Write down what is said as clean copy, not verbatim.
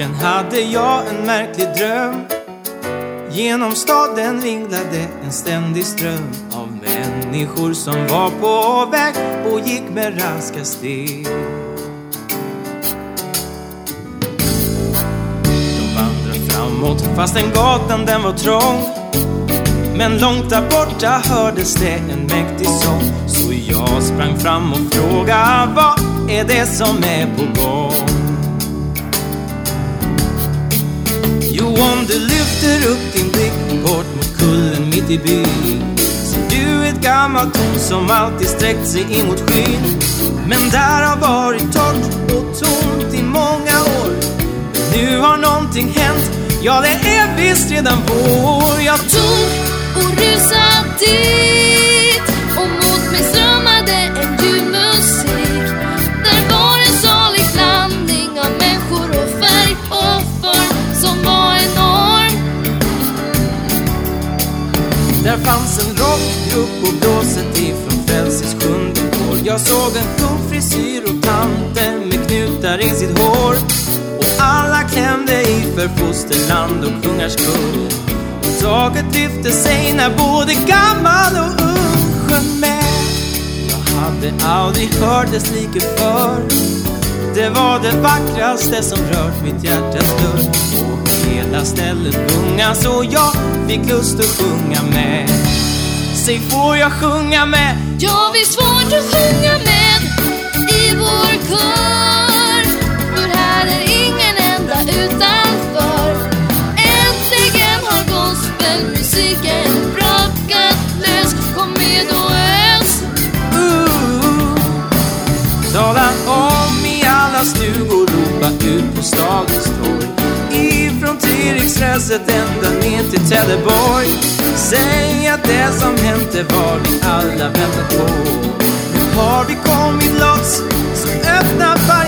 dagen hade jag en märklig dröm. Genom staden ringlade en ständig ström av människor som var på väg och gick med raska steg. De vandrade framåt fastän gatan den var trång. Men långt där borta hördes det en mäktig sång. Så jag sprang fram och frågade, vad är det som är på gång? Jo, om du lyfter upp din blick bort mot kullen mitt i byn, ser du ett gammalt torn som alltid sträckt sig in mot skyn. Men där har varit torrt och tomt i många år. Nu har någonting hänt, ja det är visst redan vår. Jag tog och rusade dit, och mot mig strömmade en ljuv musik. Där var en salig blandning av människor och färg och form som var enorm. Där fanns en rockgrupp och blåset ifrån Frälsis 7:e år. Jag såg en kung frisyr och tanter med knutar i sitt hår. Och alla klämde i för fosterland och kungars kung. Taget lyfte sig när både gammal och ung sjöng med. Jag hade aldrig hört dess like förr. Det var det vackraste som rört mitt hjärtas dörr. Och hela stället sjunga så jag fick lust att sjunga med. Säg, får jag sjunga med? Ja, visst får du sjunga med i vår kör. För här är ingen enda utanför. Äntligen har gospelmusiken brakat lös. Kom med och ös. Tala om i alla stugor, ropa ut på stadens torg. Ifrån Treriksröset ända ner till Trelleborg. Säg att det som hänt är vad vi alla väntat på. Nu har vi kommit loss, så öppna